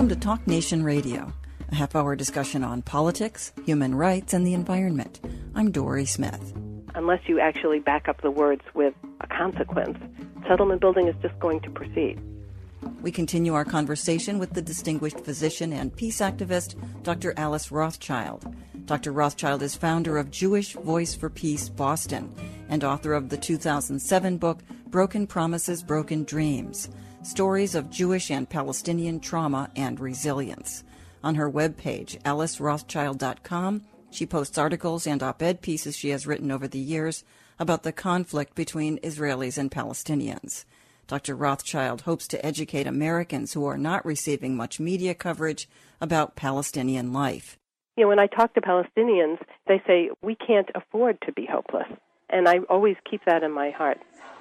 Welcome to Talk Nation Radio, a half-hour discussion on politics, human rights, and the environment. I'm Dory Smith. Unless you actually back up the words with a consequence, settlement building is just going to proceed. We continue our conversation with the distinguished physician and peace activist, Dr. Alice Rothschild. Dr. Rothschild is founder of Jewish Voice for Peace Boston and author of the 2007 book, Broken Promises, Broken Dreams, Stories of Jewish and Palestinian Trauma and Resilience. On her webpage, alicerothschild.com, she posts articles and op-ed pieces she has written over the years about the conflict between Israelis and Palestinians. Dr. Rothschild hopes to educate Americans who are not receiving much media coverage about Palestinian life. You know, when I talk to Palestinians, they say, we can't afford to be hopeless. And I always keep that in my heart.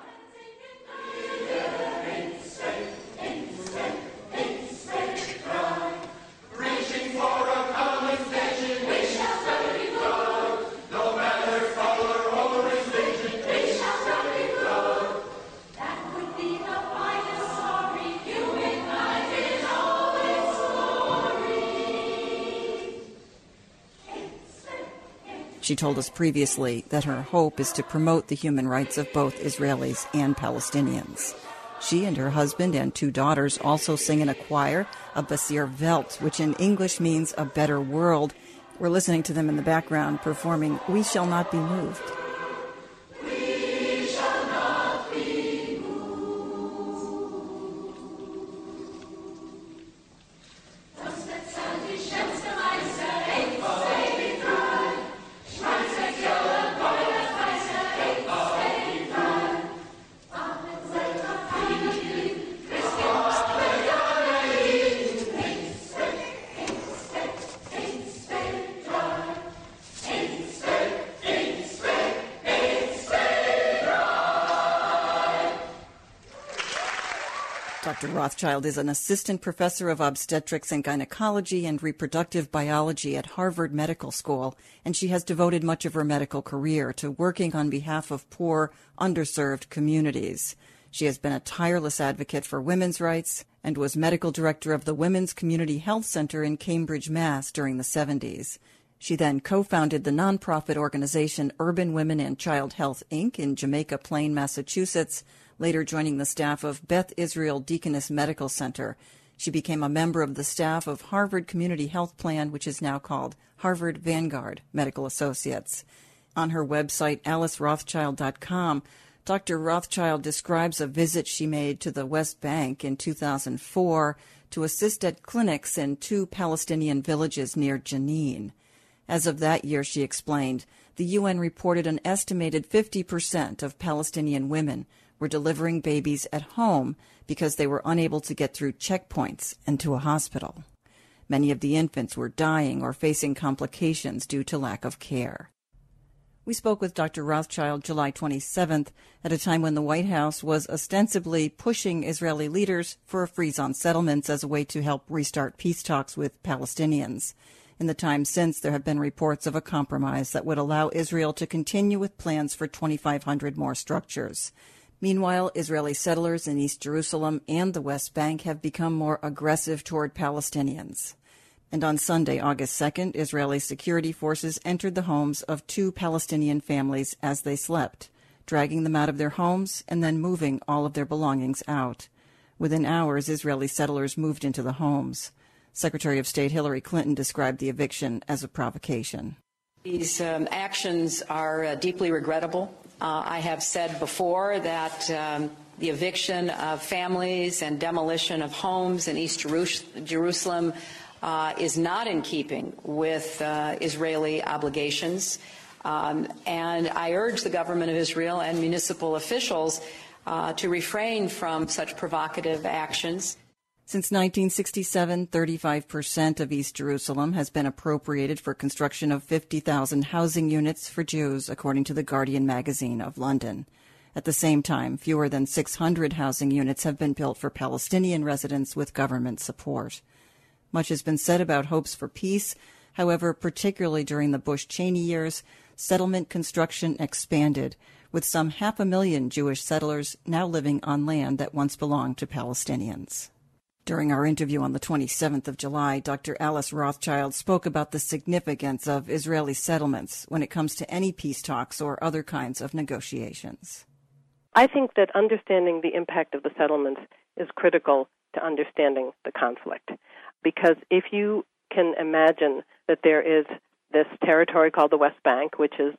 She told us previously that her hope is to promote the human rights of both Israelis and Palestinians. She and her husband and two daughters also sing in a choir, a Besir Welt, which in English means a better world. We're listening to them in the background performing We Shall Not Be Moved. Dr. Rothschild is an assistant professor of obstetrics and gynecology and reproductive biology at Harvard Medical School, and she has devoted much of her medical career to working on behalf of poor, underserved communities. She has been a tireless advocate for women's rights and was medical director of the Women's Community Health Center in Cambridge, Mass. During the 70s. She then co-founded the nonprofit organization Urban Women and Child Health, Inc. in Jamaica Plain, Massachusetts, later joining the staff of Beth Israel Deaconess Medical Center. She became a member of the staff of Harvard Community Health Plan, which is now called Harvard Vanguard Medical Associates. On her website, alicerothschild.com, Dr. Rothschild describes a visit she made to the West Bank in 2004 to assist at clinics in two Palestinian villages near Jenin. As of that year, she explained, the UN reported an estimated 50% of Palestinian women were delivering babies at home because they were unable to get through checkpoints and to a hospital. Many of the infants were dying or facing complications due to lack of care. We spoke with Dr. Rothschild July 27th at a time when the White House was ostensibly pushing Israeli leaders for a freeze on settlements as a way to help restart peace talks with Palestinians. In the time since, there have been reports of a compromise that would allow Israel to continue with plans for 2,500 more structures. Meanwhile, Israeli settlers in East Jerusalem and the West Bank have become more aggressive toward Palestinians. And on Sunday, August 2nd, Israeli security forces entered the homes of two Palestinian families as they slept, dragging them out of their homes and then moving all of their belongings out. Within hours, Israeli settlers moved into the homes. Secretary of State Hillary Clinton described the eviction as a provocation. These actions are deeply regrettable. I have said before that the eviction of families and demolition of homes in East Jerusalem is not in keeping with Israeli obligations. And I urge the government of Israel and municipal officials to refrain from such provocative actions. Since 1967, 35% of East Jerusalem has been appropriated for construction of 50,000 housing units for Jews, according to The Guardian magazine of London. At the same time, fewer than 600 housing units have been built for Palestinian residents with government support. Much has been said about hopes for peace. However, particularly during the Bush-Cheney years, settlement construction expanded, with some 500,000 Jewish settlers now living on land that once belonged to Palestinians. During our interview on the 27th of July, Dr. Alice Rothschild spoke about the significance of Israeli settlements when it comes to any peace talks or other kinds of negotiations. I think that understanding the impact of the settlements is critical to understanding the conflict. Because if you can imagine that there is this territory called the West Bank, which is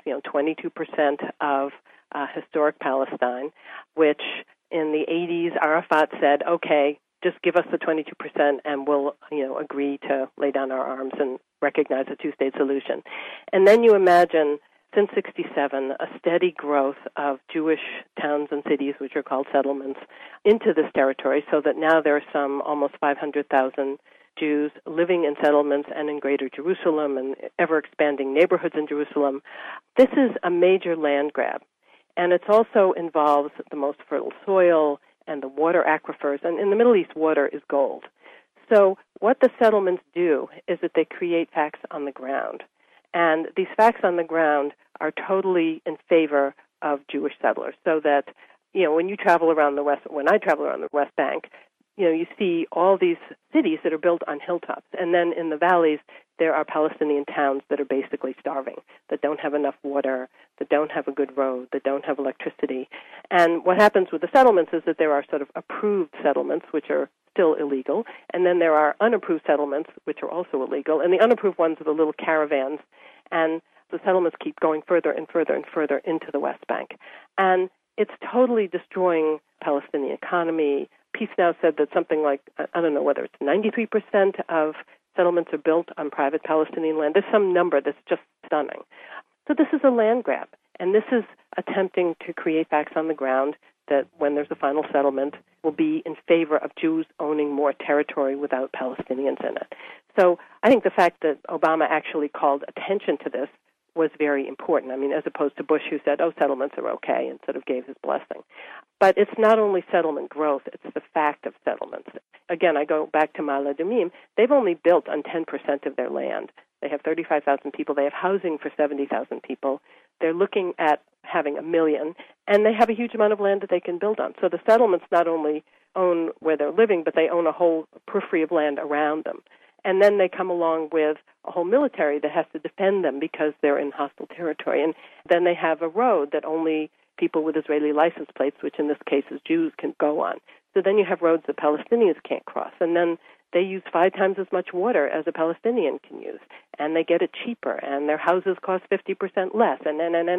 22% of historic Palestine, which in the 80s Arafat said, okay, just give us the 22% and we'll agree to lay down our arms and recognize a two-state solution. And then you imagine, since 1967, a steady growth of Jewish towns and cities, which are called settlements, into this territory, so that now there are some almost 500,000 Jews living in settlements and in Greater Jerusalem and ever-expanding neighborhoods in Jerusalem. This is a major land grab, and it also involves the most fertile soil and the water aquifers, and in the Middle East, water is gold. So what the settlements do is that they create facts on the ground, and these facts on the ground are totally in favor of Jewish settlers, so that, when you travel around when I travel around the West Bank, you see all these cities that are built on hilltops. And then in the valleys, there are Palestinian towns that are basically starving, that don't have enough water, that don't have a good road, that don't have electricity. And what happens with the settlements is that there are sort of approved settlements, which are still illegal, and then there are unapproved settlements, which are also illegal. And the unapproved ones are the little caravans, and the settlements keep going further and further and further into the West Bank. And it's totally destroying Palestinian economy. Peace Now said that something like, I don't know whether it's 93% of settlements are built on private Palestinian land. There's some number that's just stunning. So this is a land grab, and this is attempting to create facts on the ground that when there's a final settlement will be in favor of Jews owning more territory without Palestinians in it. So I think the fact that Obama actually called attention to this was very important. I mean, as opposed to Bush, who said, settlements are okay, and sort of gave his blessing. But it's not only settlement growth, it's the fact of settlements. Again, I go back to Ma'ale Adumim. They've only built on 10% of their land. They have 35,000 people. They have housing for 70,000 people. They're looking at having 1 million, and they have a huge amount of land that they can build on. So the settlements not only own where they're living, but they own a whole periphery of land around them. And then they come along with a whole military that has to defend them because they're in hostile territory. And then they have a road that only people with Israeli license plates, which in this case is Jews, can go on. So then you have roads that Palestinians can't cross. And then they use 5 times as much water as a Palestinian can use. And they get it cheaper. And their houses cost 50% less. And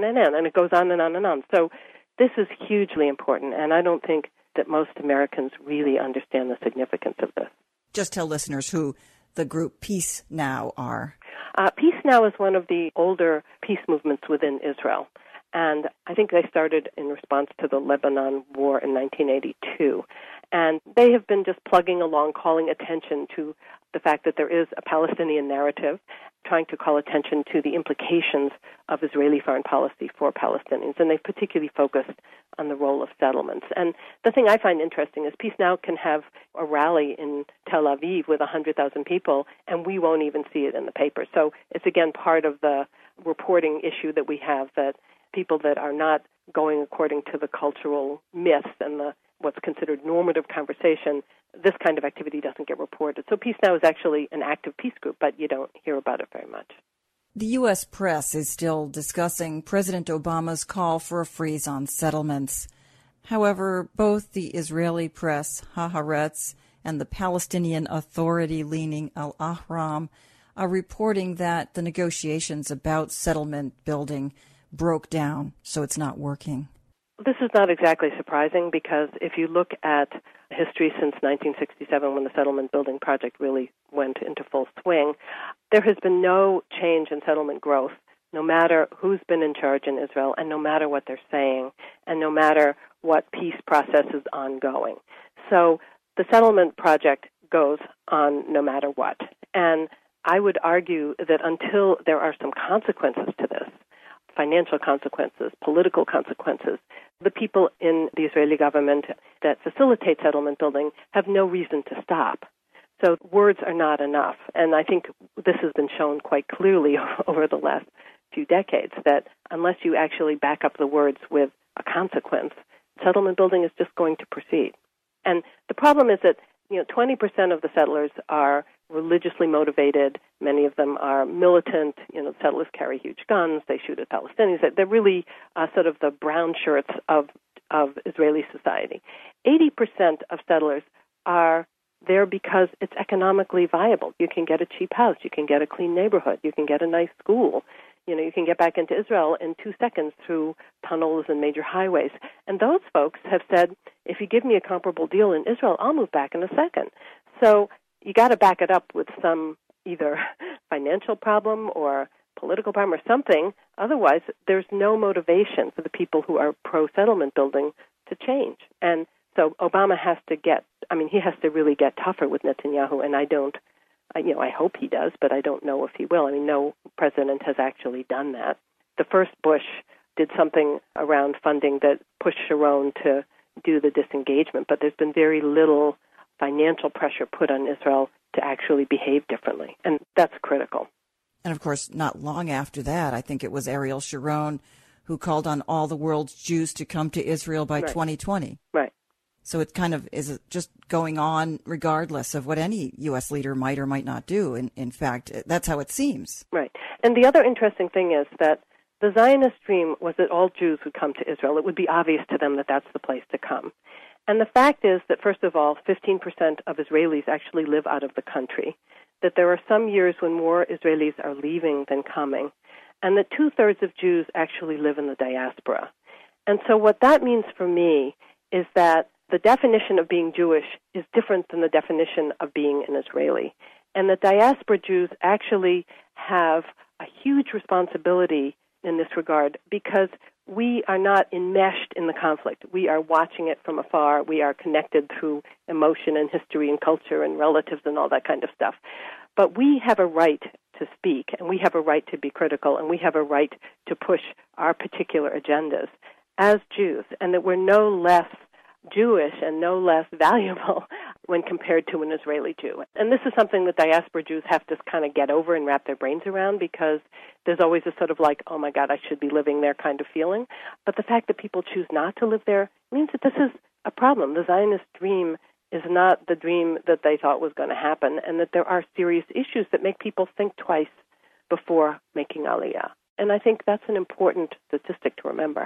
it goes on and on and on. So this is hugely important. And I don't think that most Americans really understand the significance of this. Just tell listeners who the group Peace Now are. Peace Now is one of the older peace movements within Israel. And I think they started in response to the Lebanon War in 1982. And they have been just plugging along, calling attention to the fact that there is a Palestinian narrative, trying to call attention to the implications of Israeli foreign policy for Palestinians. And they've particularly focused on the role of settlements. And the thing I find interesting is Peace Now can have a rally in Tel Aviv with 100,000 people, and we won't even see it in the paper. So it's, again, part of the reporting issue that we have, that people that are not going according to the cultural myths and what's considered normative conversation, this kind of activity doesn't get reported. So Peace Now is actually an active peace group, but you don't hear about it very much. The U.S. press is still discussing President Obama's call for a freeze on settlements. However, both the Israeli press, Haaretz, and the Palestinian Authority-leaning Al-Ahram are reporting that the negotiations about settlement building broke down, so it's not working. This is not exactly surprising, because if you look at history since 1967, when the settlement building project really went into full swing, there has been no change in settlement growth, no matter who's been in charge in Israel, and no matter what they're saying, and no matter what peace process is ongoing. So the settlement project goes on no matter what. And I would argue that until there are some consequences to this, financial consequences, political consequences, the people in the Israeli government that facilitate settlement building have no reason to stop. So words are not enough. And I think this has been shown quite clearly over the last few decades, that unless you actually back up the words with a consequence, settlement building is just going to proceed. And the problem is that 20% of the settlers are religiously motivated. Many of them are militant. Settlers carry huge guns. They shoot at Palestinians. They're really sort of the brown shirts of Israeli society. 80% of settlers are there because it's economically viable. You can get a cheap house. You can get a clean neighborhood. You can get a nice school. You can get back into Israel in 2 seconds through tunnels and major highways. And those folks have said, if you give me a comparable deal in Israel, I'll move back in a second. So you got to back it up with some either financial problem or political problem or something. Otherwise, there's no motivation for the people who are pro-settlement building to change. And so Obama has to really get tougher with Netanyahu, and I hope he does, but I don't know if he will. No president has actually done that. The first Bush did something around funding that pushed Sharon to do the disengagement, but there's been very little financial pressure put on Israel to actually behave differently, and that's critical. And, of course, not long after that, I think it was Ariel Sharon who called on all the world's Jews to come to Israel by 2020. Right. So it kind of is just going on regardless of what any U.S. leader might or might not do. In fact, that's how it seems. Right. And the other interesting thing is that the Zionist dream was that all Jews would come to Israel. It would be obvious to them that that's the place to come. And the fact is that, first of all, 15% of Israelis actually live out of the country, that there are some years when more Israelis are leaving than coming, and that 2/3 of Jews actually live in the diaspora. And so what that means for me is that the definition of being Jewish is different than the definition of being an Israeli. And the diaspora Jews actually have a huge responsibility in this regard because we are not enmeshed in the conflict. We are watching it from afar. We are connected through emotion and history and culture and relatives and all that kind of stuff. But we have a right to speak, and we have a right to be critical, and we have a right to push our particular agendas as Jews, and that we're no less Jewish and no less valuable when compared to an Israeli Jew. And this is something that diaspora Jews have to kind of get over and wrap their brains around, because there's always a sort of like, oh my God, I should be living there kind of feeling. But the fact that people choose not to live there means that this is a problem. The Zionist dream is not the dream that they thought was going to happen, and that there are serious issues that make people think twice before making Aliyah. And I think that's an important statistic to remember.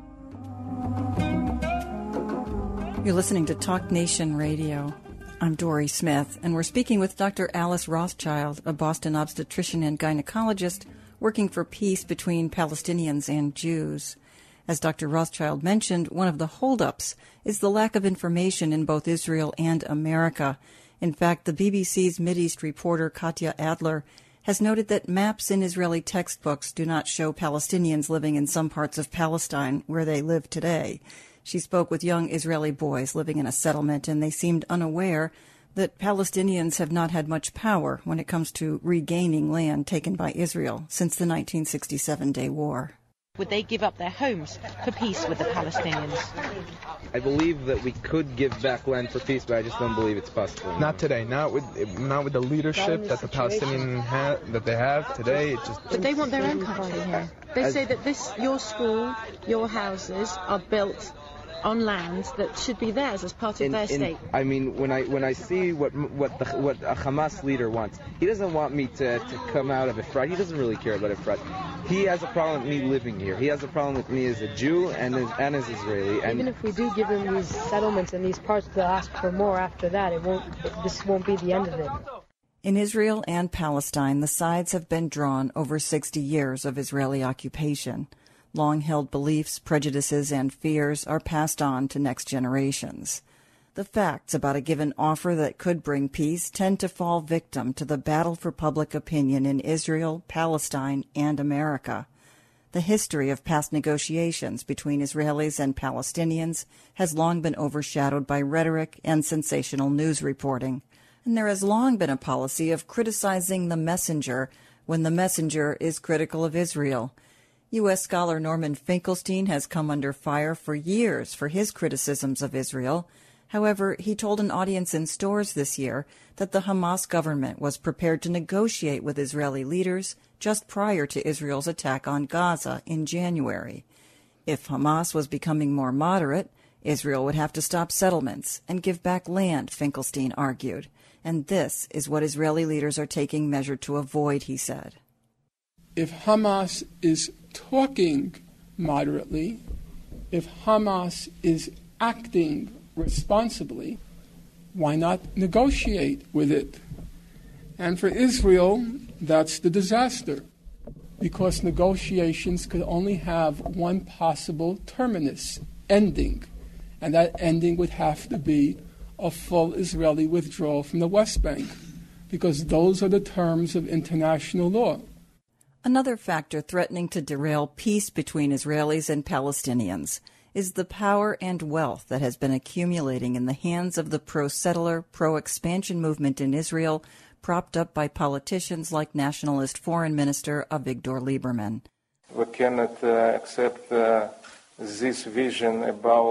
You're listening to Talk Nation Radio. I'm Dory Smith, and we're speaking with Dr. Alice Rothschild, a Boston obstetrician and gynecologist working for peace between Palestinians and Jews. As Dr. Rothschild mentioned, one of the holdups is the lack of information in both Israel and America. In fact, the BBC's Mideast reporter Katya Adler has noted that maps in Israeli textbooks do not show Palestinians living in some parts of Palestine where they live today. She spoke with young Israeli boys living in a settlement, and they seemed unaware that Palestinians have not had much power when it comes to regaining land taken by Israel since the 1967 War. Would they give up their homes for peace with the Palestinians? I believe that we could give back land for peace, but I just don't believe it's possible. Not today. Not with the leadership that the Palestinians have today. But they want their own country here. They say that your school, your houses are built on land that should be theirs as part of their state. I mean, when I see what a Hamas leader wants, he doesn't want me to come out of Efrat. He doesn't really care about Efrat. He has a problem with me living here. He has a problem with me as a Jew and as Israeli. And even if we do give them these settlements and these parts, they'll ask for more after that. This won't be the end of it. In Israel and Palestine, the sides have been drawn over 60 years of Israeli occupation. Long-held beliefs, prejudices, and fears are passed on to next generations. The facts about a given offer that could bring peace tend to fall victim to the battle for public opinion in Israel, Palestine, and America. The history of past negotiations between Israelis and Palestinians has long been overshadowed by rhetoric and sensational news reporting. And there has long been a policy of criticizing the messenger when the messenger is critical of Israel. U.S. scholar Norman Finkelstein has come under fire for years for his criticisms of Israel. However, he told an audience in Storrs this year that the Hamas government was prepared to negotiate with Israeli leaders just prior to Israel's attack on Gaza in January. If Hamas was becoming more moderate, Israel would have to stop settlements and give back land, Finkelstein argued. And this is what Israeli leaders are taking measure to avoid, he said. If Hamas is talking moderately, if Hamas is acting responsibly, why not negotiate with it? And for Israel, that's the disaster, because negotiations could only have one possible terminus, ending, and that ending would have to be a full Israeli withdrawal from the West Bank, because those are the terms of international law. Another factor threatening to derail peace between Israelis and Palestinians is the power and wealth that has been accumulating in the hands of the pro-settler, pro-expansion movement in Israel, propped up by politicians like nationalist Foreign Minister Avigdor Lieberman. We cannot accept this vision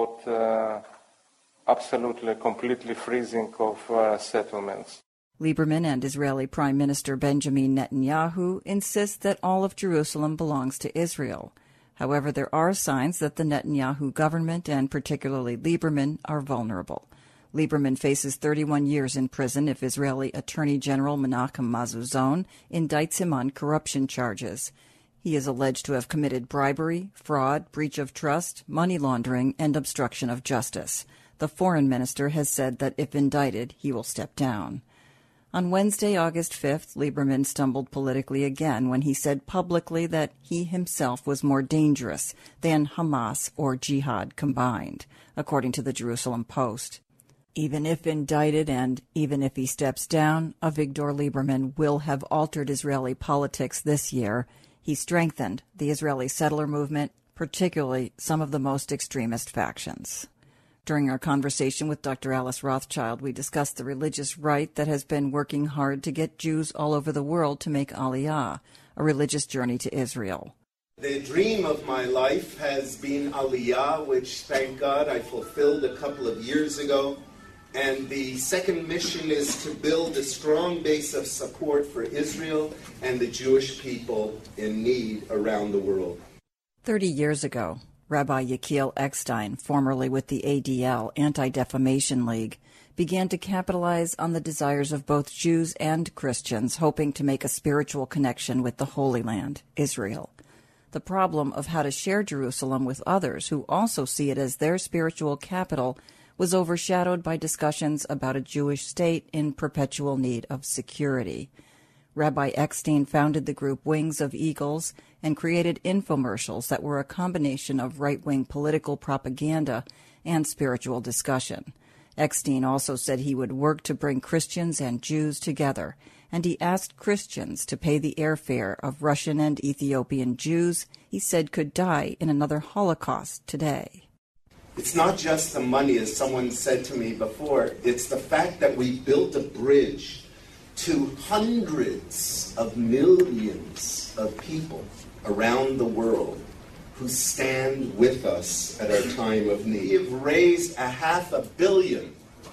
about absolutely, completely freezing of settlements. Lieberman and Israeli Prime Minister Benjamin Netanyahu insist that all of Jerusalem belongs to Israel. However, there are signs that the Netanyahu government, and particularly Lieberman, are vulnerable. Lieberman faces 31 years in prison if Israeli Attorney General Menachem Mazuzon indicts him on corruption charges. He is alleged to have committed bribery, fraud, breach of trust, money laundering, and obstruction of justice. The foreign minister has said that if indicted, he will step down. On Wednesday, August 5th, Lieberman stumbled politically again when he said publicly that he himself was more dangerous than Hamas or Jihad combined, according to the Jerusalem Post. Even if indicted and even if he steps down, Avigdor Lieberman will have altered Israeli politics this year. He strengthened the Israeli settler movement, particularly some of the most extremist factions. During our conversation with Dr. Alice Rothschild, we discussed the religious right that has been working hard to get Jews all over the world to make Aliyah, a religious journey to Israel. The dream of my life has been Aliyah, which, thank God, I fulfilled a couple of years ago. And the second mission is to build a strong base of support for Israel and the Jewish people in need around the world. 30 years ago, Rabbi Yechiel Eckstein, formerly with the ADL, Anti-Defamation League, began to capitalize on the desires of both Jews and Christians, hoping to make a spiritual connection with the Holy Land, Israel. The problem of how to share Jerusalem with others who also see it as their spiritual capital was overshadowed by discussions about a Jewish state in perpetual need of security. Rabbi Eckstein founded the group Wings of Eagles and created infomercials that were a combination of right-wing political propaganda and spiritual discussion. Eckstein also said he would work to bring Christians and Jews together, and he asked Christians to pay the airfare of Russian and Ethiopian Jews he said could die in another Holocaust today. It's not just the money, as someone said to me before. It's the fact that we built a bridge to hundreds of millions of people around the world who stand with us at our time of need. We have raised $500 million.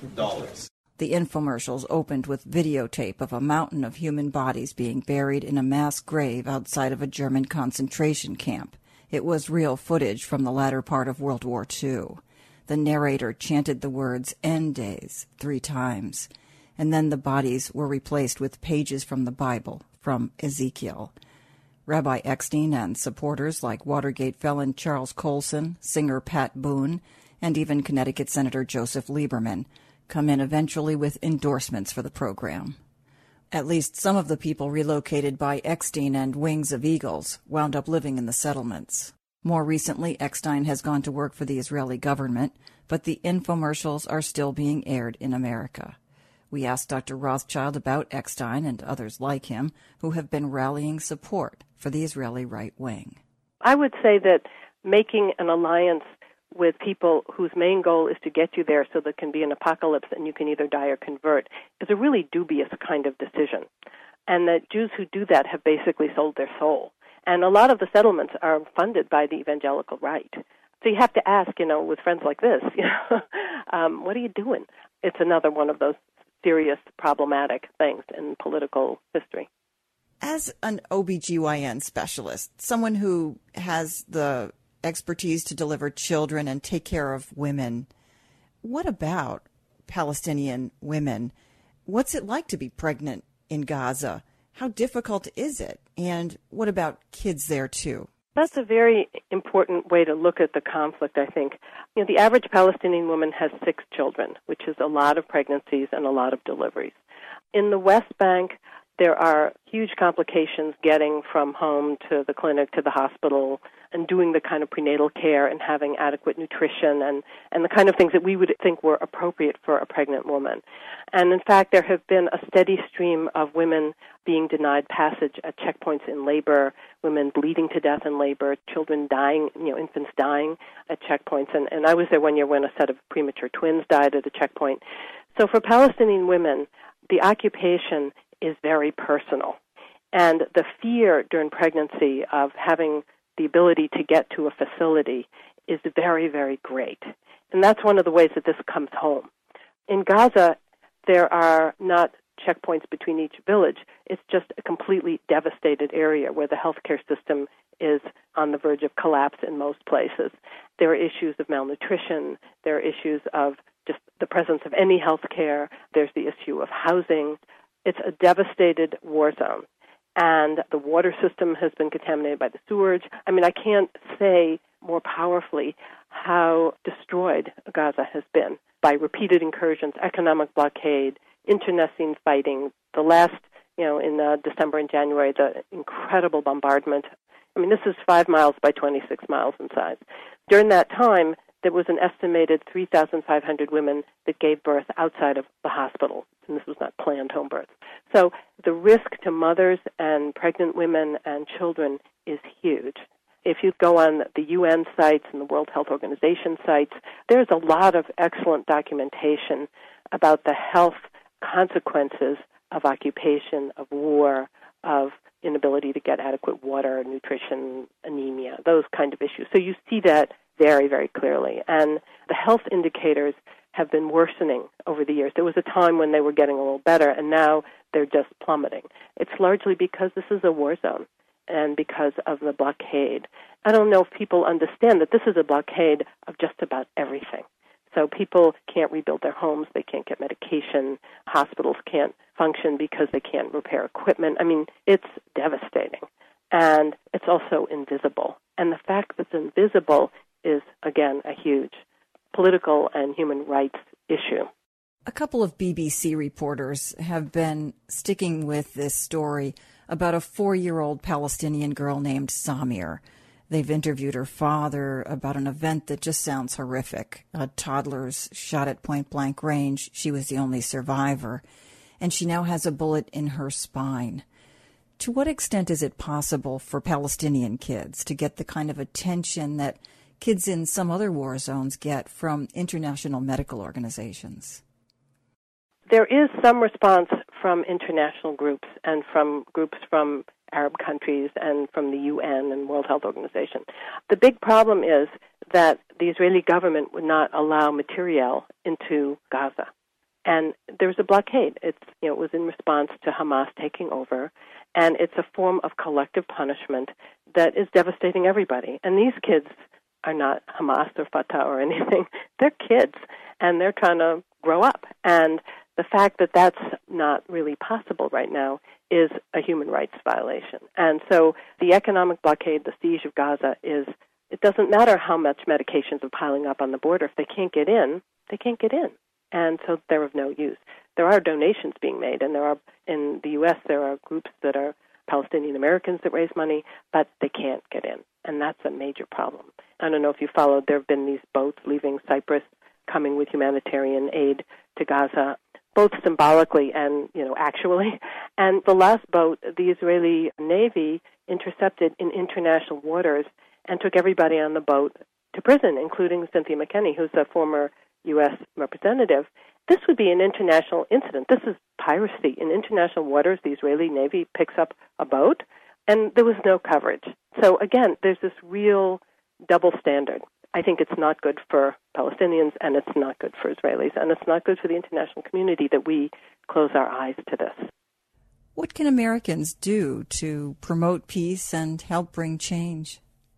The infomercials opened with videotape of a mountain of human bodies being buried in a mass grave outside of a German concentration camp. It was real footage from the latter part of World War II. The narrator chanted the words "end days" 3 times, and then the bodies were replaced with pages from the Bible, from Ezekiel. Rabbi Eckstein and supporters like Watergate felon Charles Colson, singer Pat Boone, and even Connecticut Senator Joseph Lieberman come in eventually with endorsements for the program. At least some of the people relocated by Eckstein and Wings of Eagles wound up living in the settlements. More recently, Eckstein has gone to work for the Israeli government, but the infomercials are still being aired in America. We asked Dr. Rothschild about Eckstein and others like him who have been rallying support for the Israeli right wing. I would say that making an alliance with people whose main goal is to get you there so there can be an apocalypse and you can either die or convert is a really dubious kind of decision. And that Jews who do that have basically sold their soul. And a lot of the settlements are funded by the evangelical right. So you have to ask, with friends like this, what are you doing? It's another one of those serious, problematic things in political history. As an OBGYN specialist, someone who has the expertise to deliver children and take care of women. What about Palestinian women? What's it like to be pregnant in Gaza? How difficult is it? And what about kids there, too? That's a very important way to look at the conflict, I think. The average Palestinian woman has 6 children, which is a lot of pregnancies and a lot of deliveries. In the West Bank, there are huge complications getting from home to the clinic to the hospital and doing the kind of prenatal care and having adequate nutrition and the kind of things that we would think were appropriate for a pregnant woman. And in fact, there have been a steady stream of women being denied passage at checkpoints in labor, women bleeding to death in labor, children dying, infants dying at checkpoints. And I was there one year when a set of premature twins died at a checkpoint. So for Palestinian women, the occupation is very personal. And the fear during pregnancy of having the ability to get to a facility is very, very great. And that's one of the ways that this comes home. In Gaza, there are not checkpoints between each village. It's just a completely devastated area where the healthcare system is on the verge of collapse in most places. There are issues of malnutrition. There are issues of just the presence of any health care. There's the issue of housing. It's a devastated war zone. And the water system has been contaminated by the sewage. I mean, I can't say more powerfully how destroyed Gaza has been by repeated incursions, economic blockade, internecine fighting. The last, in December and January, the incredible bombardment. I mean, this is 5 miles by 26 miles in size. During that time, there was an estimated 3,500 women that gave birth outside of the hospital, and this was not planned home birth. So the risk to mothers and pregnant women and children is huge. If you go on the UN sites and the World Health Organization sites, there's a lot of excellent documentation about the health consequences of occupation, of war, of inability to get adequate water, nutrition, anemia, those kind of issues. So you see that very, very clearly. And the health indicators have been worsening over the years. There was a time when they were getting a little better, and now they're just plummeting. It's largely because this is a war zone and because of the blockade. I don't know if people understand that this is a blockade of just about everything. So people can't rebuild their homes, they can't get medication, hospitals can't function because they can't repair equipment. I mean, it's devastating. And it's also invisible. And the fact that it's invisible is, again, a huge political and human rights issue. A couple of BBC reporters have been sticking with this story about a 4-year-old Palestinian girl named Samir. They've interviewed her father about an event that just sounds horrific. Toddlers shot at point-blank range. She was the only survivor. And she now has a bullet in her spine. To what extent is it possible for Palestinian kids to get the kind of attention that kids in some other war zones get from international medical organizations? There is some response from international groups and from groups from Arab countries and from the UN and World Health Organization. The big problem is that the Israeli government would not allow materiel into Gaza. And there's a blockade. It was in response to Hamas taking over, and it's a form of collective punishment that is devastating everybody. And these kids are not Hamas or Fatah or anything. They're kids, and they're trying to grow up. And the fact that that's not really possible right now is a human rights violation. And so the economic blockade, the siege of Gaza, it doesn't matter how much medications are piling up on the border. If they can't get in, they can't get in. And so they're of no use. There are donations being made, and in the U.S. there are groups that are Palestinian Americans that raise money, but they can't get in, and that's a major problem. I don't know if you followed, there have been these boats leaving Cyprus coming with humanitarian aid to Gaza, both symbolically and, actually. And the last boat, the Israeli Navy intercepted in international waters and took everybody on the boat to prison, including Cynthia McKinney, who's a former U.S. representative. This would be an international incident. This is piracy. In international waters, the Israeli Navy picks up a boat, and there was no coverage. So, again, there's this real double standard. I think it's not good for Palestinians, and it's not good for Israelis, and it's not good for the international community that we close our eyes to this. What can Americans do to promote peace and help bring change?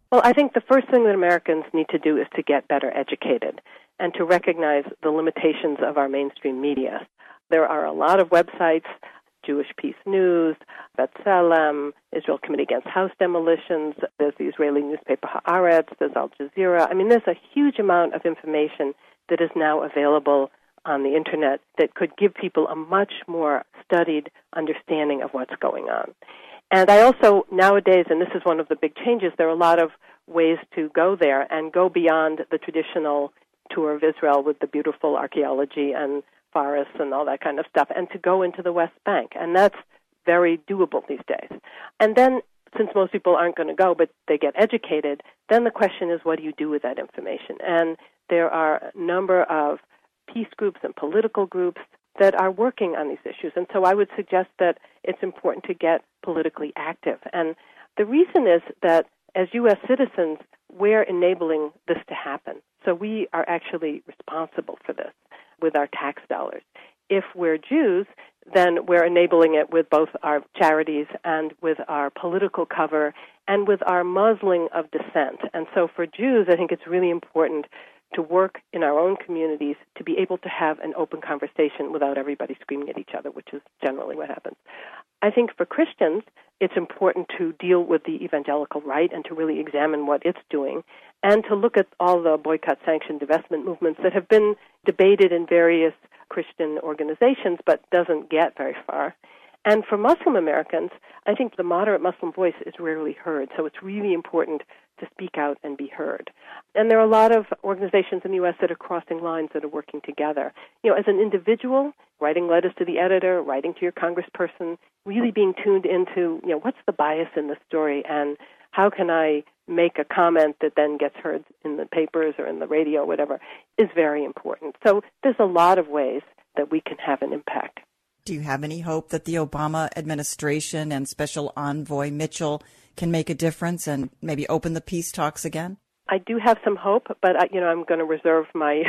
Well, I think the first thing that Americans need to do is to get better educated and to recognize the limitations of our mainstream media. There are a lot of websites, Jewish Peace News, B'Tselem, Israel Committee Against House Demolitions, there's the Israeli newspaper Haaretz, there's Al Jazeera. I mean, there's a huge amount of information that is now available on the Internet that could give people a much more studied understanding of what's going on. And I also, nowadays, and this is one of the big changes, there are a lot of ways to go there and go beyond the traditional tour of Israel with the beautiful archaeology and forests and all that kind of stuff, and to go into the West Bank. And that's very doable these days. And then, since most people aren't going to go, but they get educated, then the question is, what do you do with that information? And there are a number of peace groups and political groups that are working on these issues. And so I would suggest that it's important to get politically active. And the reason is that as U.S. citizens, we're enabling this to happen. So we are actually responsible for this with our tax dollars. If we're Jews, then we're enabling it with both our charities and with our political cover and with our muzzling of dissent. And so for Jews, I think it's really important to work in our own communities to be able to have an open conversation without everybody screaming at each other, which is generally what happens. I think for Christians, it's important to deal with the evangelical right and to really examine what it's doing and to look at all the boycott, sanction, divestment movements that have been debated in various Christian organizations but doesn't get very far. And for Muslim Americans, I think the moderate Muslim voice is rarely heard, so it's really important to speak out and be heard. And there are a lot of organizations in the U.S. that are crossing lines that are working together. You know, as an individual, writing letters to the editor, writing to your congressperson, really being tuned into, you know, what's the bias in the story and how can I make a comment that then gets heard in the papers or in the radio or whatever is very important. So there's a lot of ways that we can have an impact. Do you have any hope that the Obama administration and Special Envoy Mitchell can make a difference and maybe open the peace talks again? I do have some hope, but I'm going to reserve my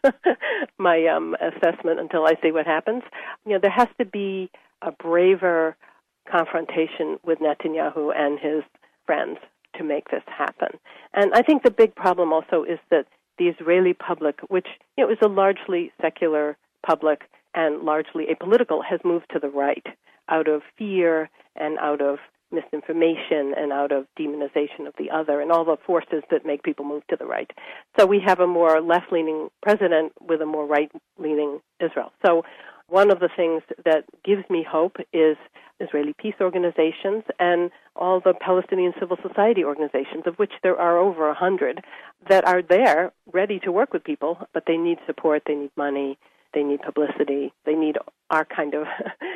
assessment until I see what happens. There has to be a braver confrontation with Netanyahu and his friends to make this happen. And I think the big problem also is that the Israeli public, which is a largely secular public and largely apolitical, has moved to the right out of fear and out of misinformation and out of demonization of the other and all the forces that make people move to the right. So we have a more left-leaning president with a more right-leaning Israel. So one of the things that gives me hope is Israeli peace organizations and all the Palestinian civil society organizations, of which there are over 100, that are there ready to work with people, but they need support, they need money, they need publicity, they need our kind of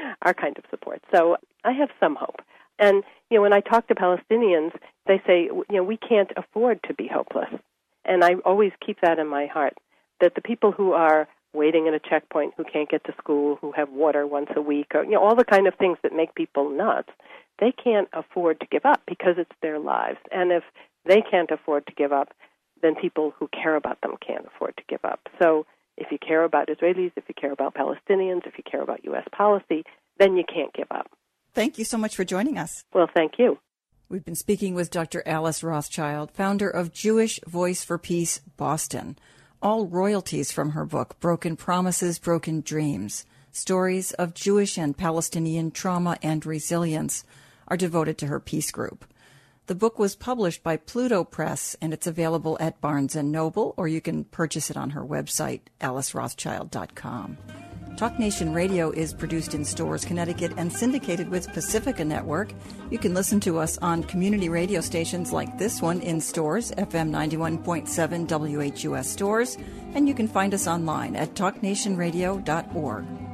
support. So I have some hope. And, when I talk to Palestinians, they say, we can't afford to be hopeless. And I always keep that in my heart, that the people who are waiting at a checkpoint, who can't get to school, who have water once a week, or, all the kind of things that make people nuts, they can't afford to give up because it's their lives. And if they can't afford to give up, then people who care about them can't afford to give up. So if you care about Israelis, if you care about Palestinians, if you care about U.S. policy, then you can't give up. Thank you so much for joining us. Well, thank you. We've been speaking with Dr. Alice Rothschild, founder of Jewish Voice for Peace, Boston. All royalties from her book, Broken Promises, Broken Dreams, Stories of Jewish and Palestinian Trauma and Resilience, are devoted to her peace group. The book was published by Pluto Press, and it's available at Barnes & Noble, or you can purchase it on her website, alicerothschild.com. Talk Nation Radio is produced in Storrs, Connecticut, and syndicated with Pacifica Network. You can listen to us on community radio stations like this one in Storrs, FM 91.7 WHUS Storrs, and you can find us online at talknationradio.org.